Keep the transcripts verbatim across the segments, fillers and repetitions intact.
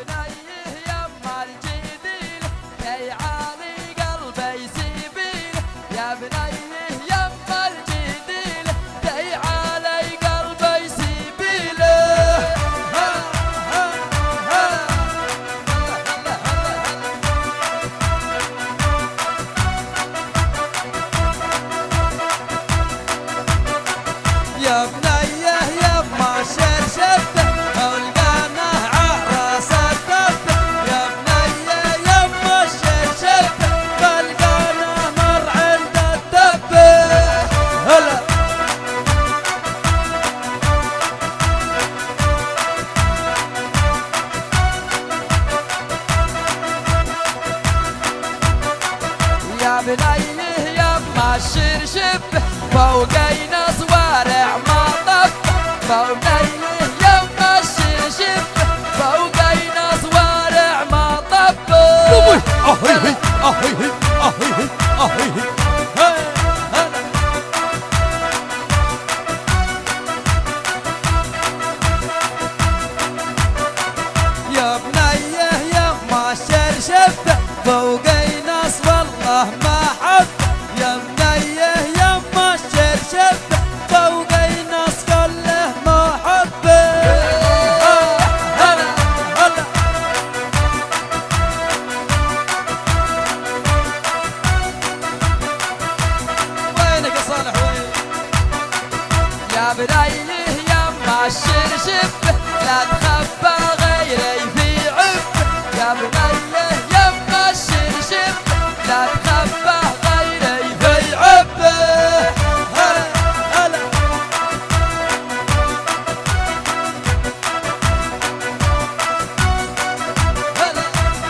بنيه يما الجديل كيعاني قلبي سبيل يا بنيه يما الجديل كيعاني قلبي سبيل يا بنيه يما شرشفته ولقانه عراس الدبه يا بنيه يما شرشفته ولقانه مر عند الدبه هلا يا بنيه يما الشرشفه فوقينا صوارع ما طب فوقينا يما الشرشفه فوقينا صوارع ما طب اهي اهي اهي اهي يا بنيه يما الشرشفه فوقينا والله ما حب يا بنيه يما الشرشفه فوقينا كله محبه هلا هلا وينك يا صالح وين يا بنيه يما الشرشفه لا تخبى غيري في عفه يا بنيه يما الشرشفه لا تخبى غيري في عفه هلا هلا هلا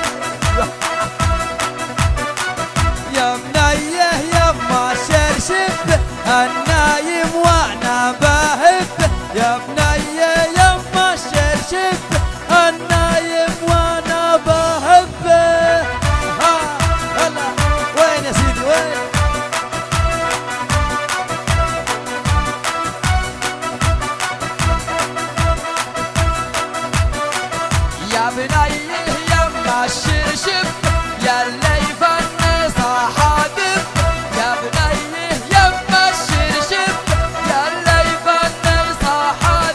يا بنيه يما الشرشفه النايم وانا بهفه يا بنيه يما الشرشفه النايم وانا بهفه ها هلا وين يا سيدي وين يا بنيه يما الشرشفه يا اللي يفني صحابك يا بنيه يما الشرشفه يا اللي يفني صحابك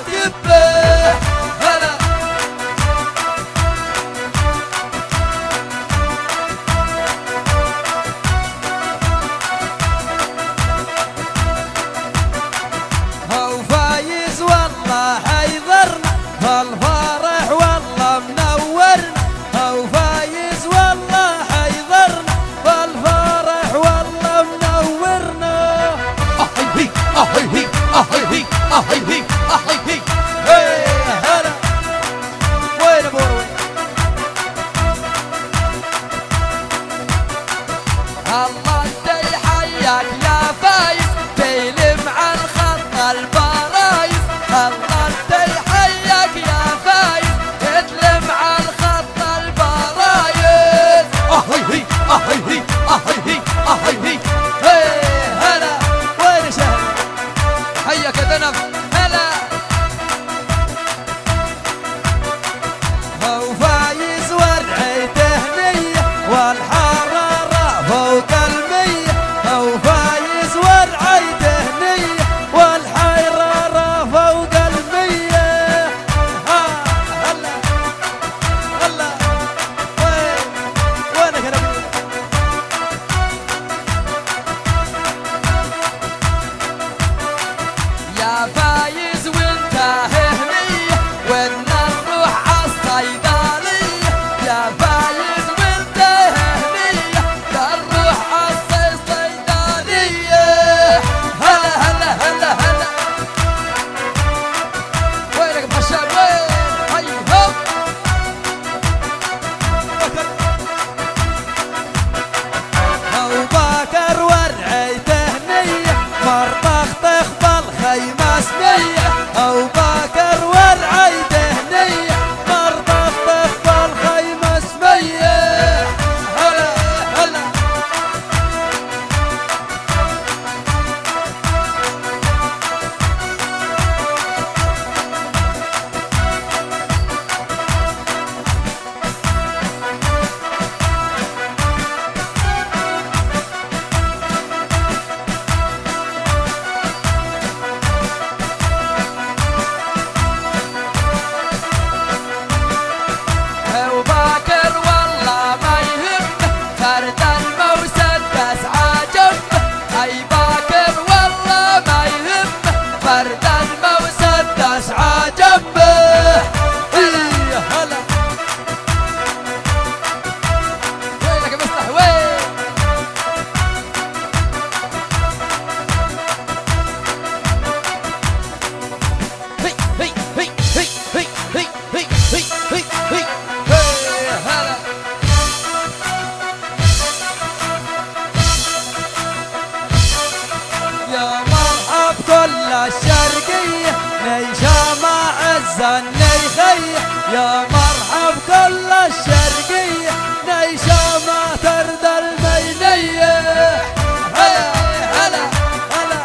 يا مرحب كل الشرقية نيشة ما ترد المينية هلا هلا هلا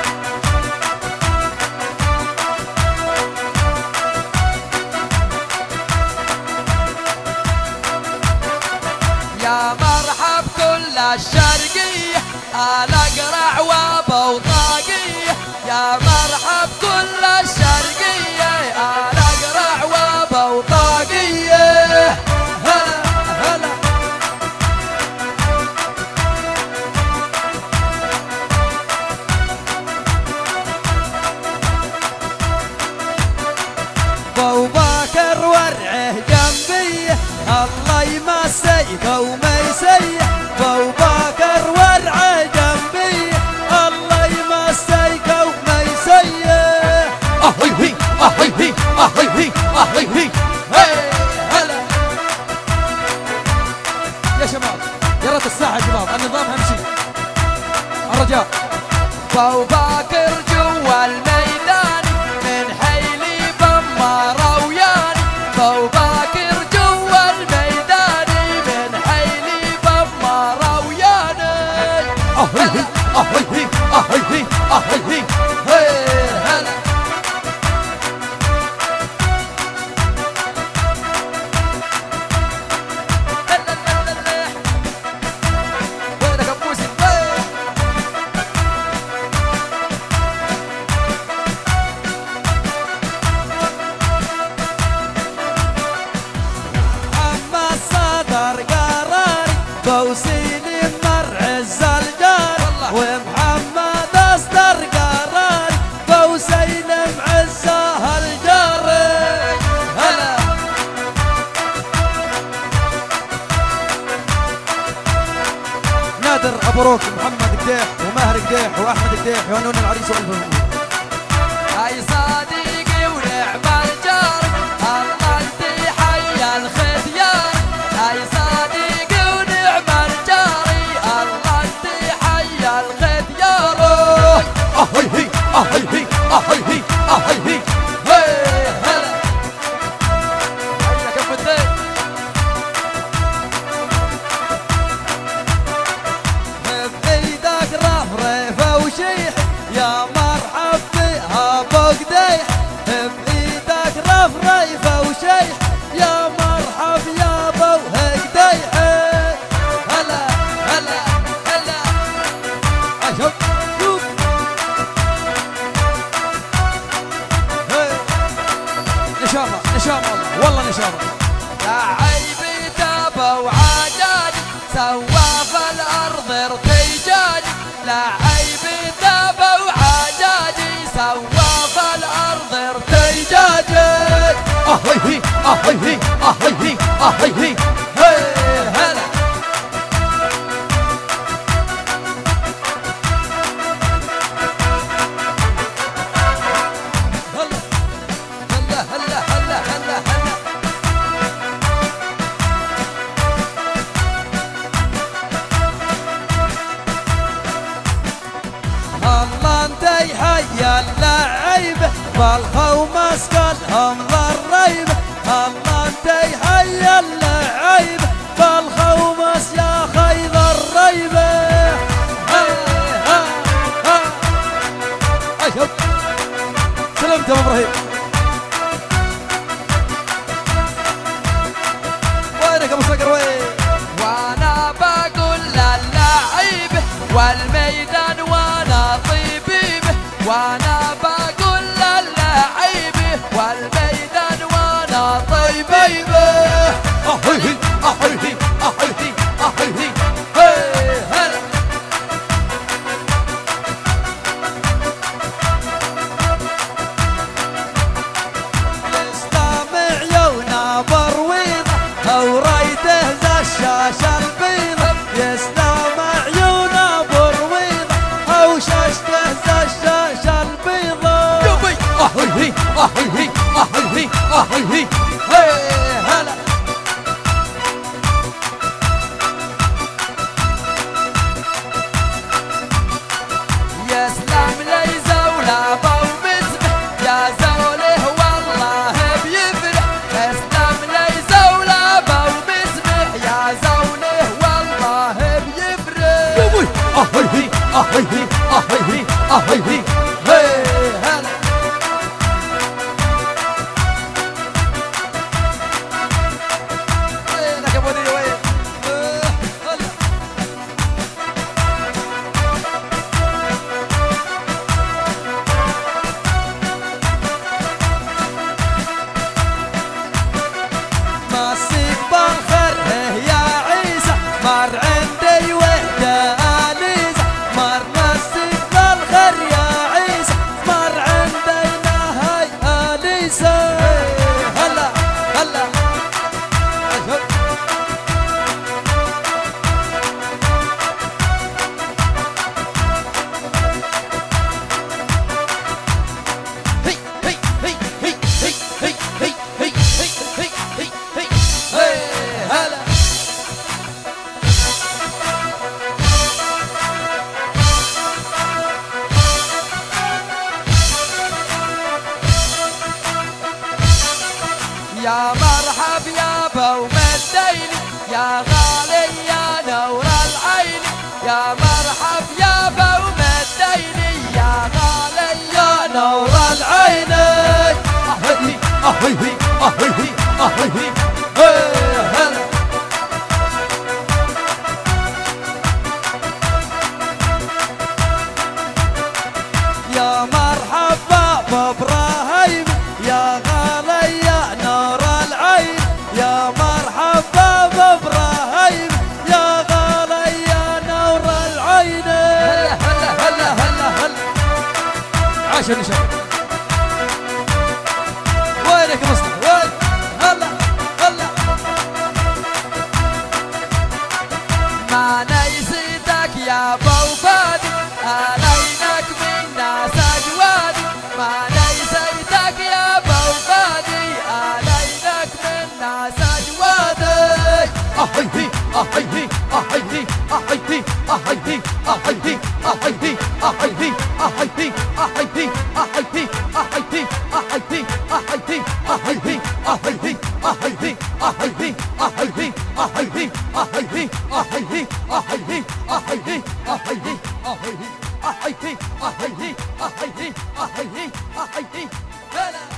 يا مرحب كل الشرقية الأقرع وبوطاقية يا مرحب كل الشرقية الأقرع وبوطاقية هلا هلا بو باكر ورعه جنبي الله يمسيك وميسيه بو باكر ورعه جنبي الله يمسيك وميسيه اهي هي اهي هي اهي هي اهي هي هي هلا يا شباب يا ريت الساحه يا شباب النظام اهم شيء الرجاء بو باكر جوا الميدان من حيلي بمارة وياني بو باكر جوا الميدان من حيلي بمارة وياني اهي هي اهي هي اهي هي اهي هي هي هلا وينك ابو موسى اما صدر قراري بوسيني مرعز الجار ومحمد اصدر قراري بوسين معزه الجار هلا نادر ابو روك محمد قديح وماهر قديح واحمد قديح يهنون العريس والفهم هاي صديقي ونعم الجار الله انت حي الختيار هاي صديقي ونعم الجاري الله انت حي الختيار اهي هي اهي هي اهي هي اهي هي هي هلا حيك ابو الدين بايدك رفرفه وشيح يا مرحب بها ابو قديح بايدك رفرفه وشيح يا مرحب يا ابو قديح هلا هلا هلا اشوف شوف نشامه نشامه والله والله نشامه عيبي تابا وعجاج سوا في الارض ارتجاج لا عيبي تابا وعجاجي سوا في الارض ارتجاج اهي هي اهي هي اهي هي اهي هي هي هلا هلا هلا هلا هلا هلا الله انت يحيى اللعيبه بالخو مسكنهم ضريبه الله انت يحيى اللعيبه بالخو مس يا خي ضريبه ها ها ها اشوف سلمت يا ابو ابراهيم وينك ابو صقر وين وانا بقول للعيبه والميدان وانا طيبيبه وانا بقول للعيبه والميدان وانا طيبيبه اهي هي اهي هي اهي هي اهي هي هي هلا يستمع عيونا برويضه او رايته ذا الشاشه البيضه يستمع عيونا برويضه او شاشته ذا الشاشه البيضه أهيه أهيه أهيه هلا وينك يا ابو ذي وين هلا مسيك بالخير يا عيسى مر عندي وحده اليزا مر مسيك بالخير يا عيسى مر عندنا هاي اليزا هلا هلا هي هي هي هي هي هي هي هي هي هي هي هلا يا مرحب يا بو مديني يا غالي يا نور العين يا مرحب يا بو مديني يا غالي يا نور العين أهيه أهيه أهيه أهيه هلا يا مرحبا بابراهيم يا غالي يا نور العين يا مرحبا بابراهيم يا غالي يا نور العين هلا هلا هلا هلا هلا عاش يا نشاط وينك يا مصطفى وين هلا هلا ما نيسيتك يا بو فادي علينك من ناس اجوادي ما نيسيتك يا بو فادي علينك من ناس اجوادي اهيه اهيه اهيه اهيه اهيه اهيه اهيه اهيه اهيه اهيه اهيه اهيه اهيه اهيه أهيه أهيه أهيه أهيه أهيه أهيه أهيه أهيه أهيه أهيه أهيه أهيه أهيه أهيه أهيه أهيه أهيه